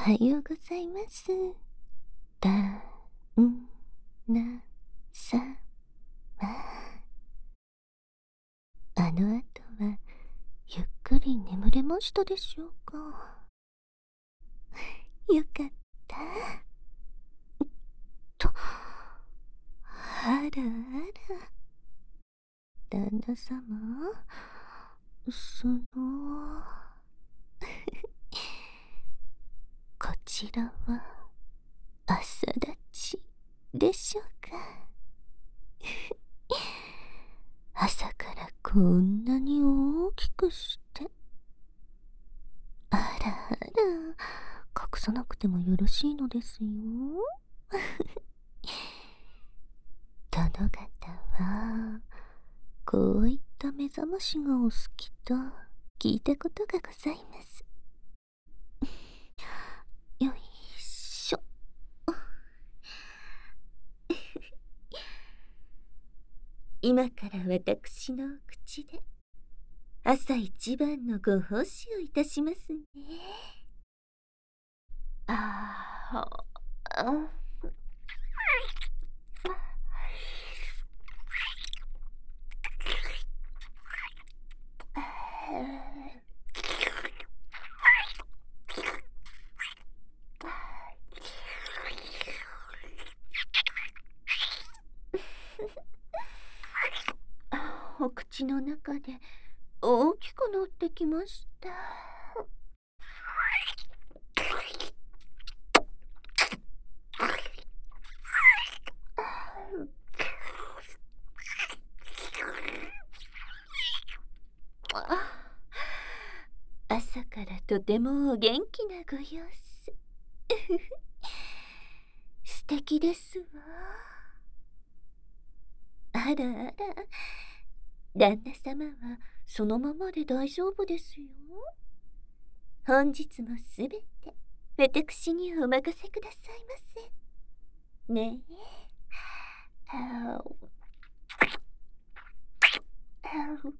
はようございます。旦那さま。あの後はゆっくり眠れましたでしょうか。よかった。と、あらあら。旦那様、こちらは朝立ちでしょうか。朝からこんなに大きくして。あらあら、隠さなくてもよろしいのですよ。殿方はこういった目覚ましがお好きと聞いたことがございます。よいしょ。今から私の口で朝一番のご奉仕をいたしますね。ああ。お口の中で大きくなってきました。朝からとてもお元気なご様子。素敵ですわ。あらあら、旦那様はそのままで大丈夫ですよ。本日もすべて私にお任せくださいませ。ねえ。あおあお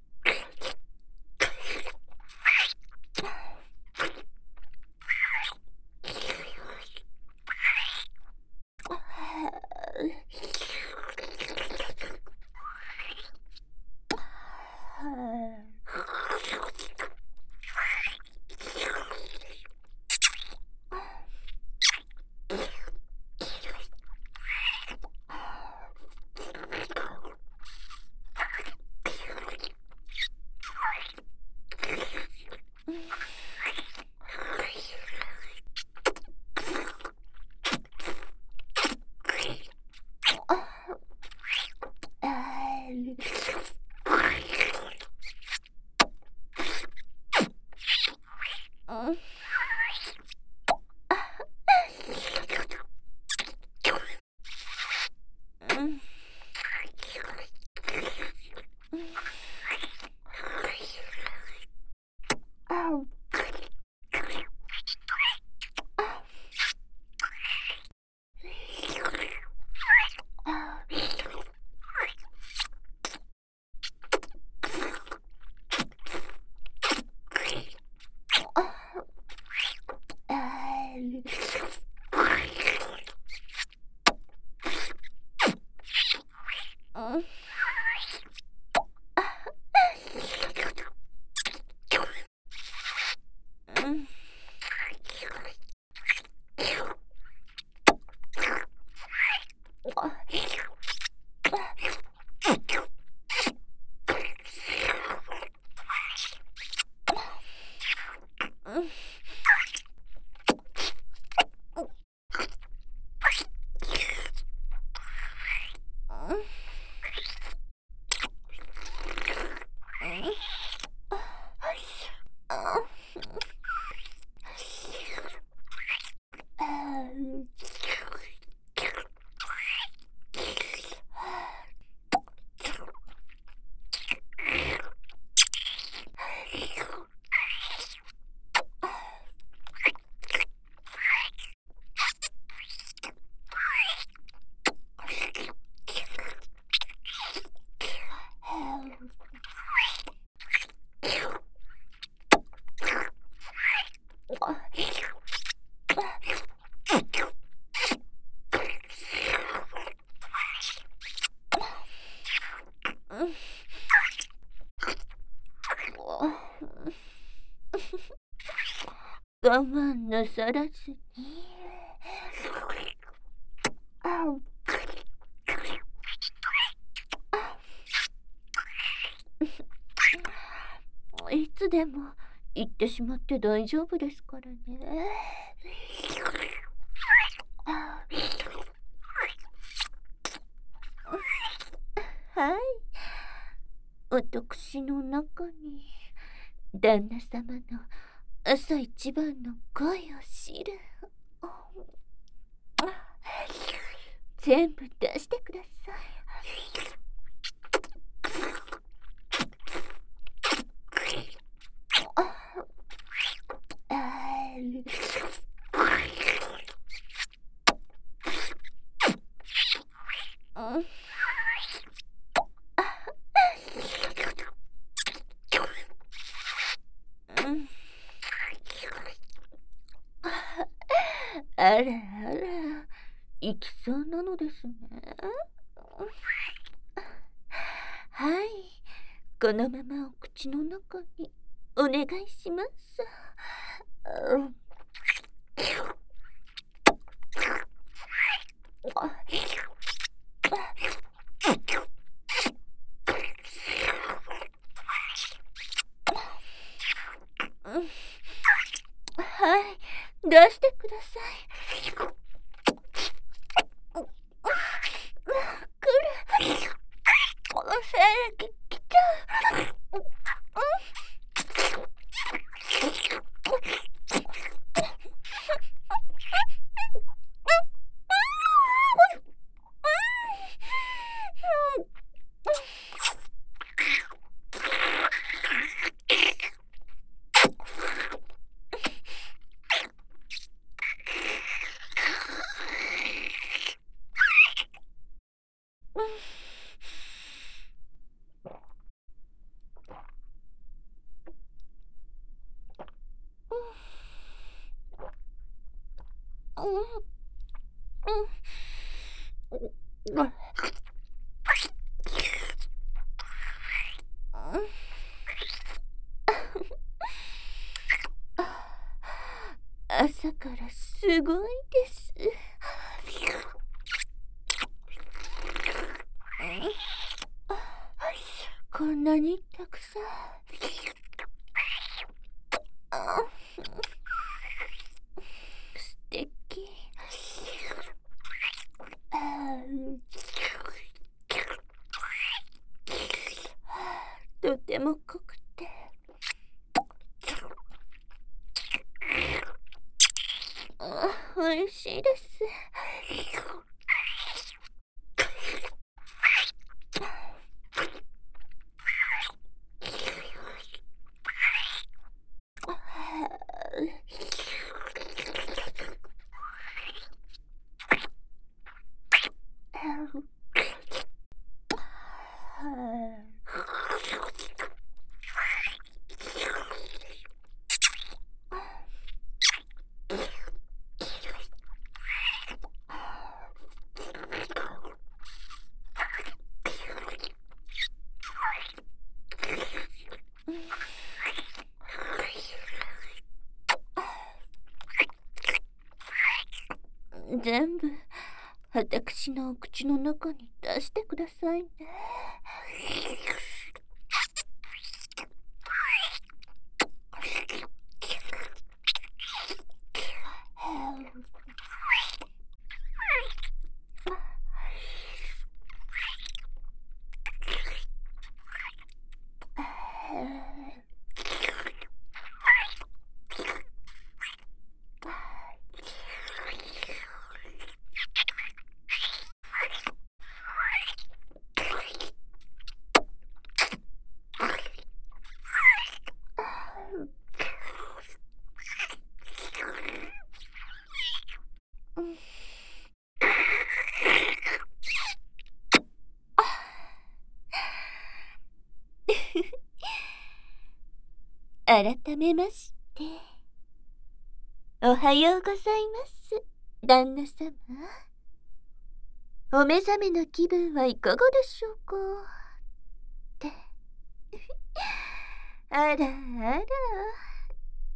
我慢なさらずに。いつでも言ってしまって大丈夫ですからね。はい。私の中に旦那様の朝一番の声を知る。全部出してください。あらあら、行きそうなのですね。はい、このままお口の中にお願いします。はい、出してください。来た。朝からすごいです。こんなにたくさん。素敵。とても濃くて美味しいです。全部私のお口の中に出してくださいね。改めまして、おはようございます、旦那様。お目覚めの気分はいかがでしょうかって。あらあら、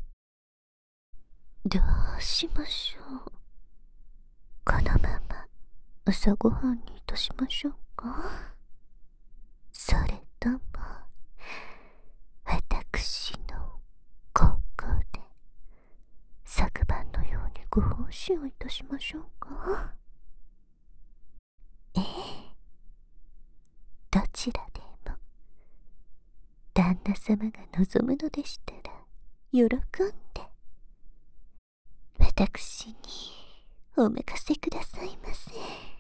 どうしましょう。このまま朝ごはんにいたしましょうか。それとも私のここで昨晩のようにご奉仕をいたしましょうか。ええ、どちらでも旦那様が望むのでしたら喜んで私にお任せくださいませ。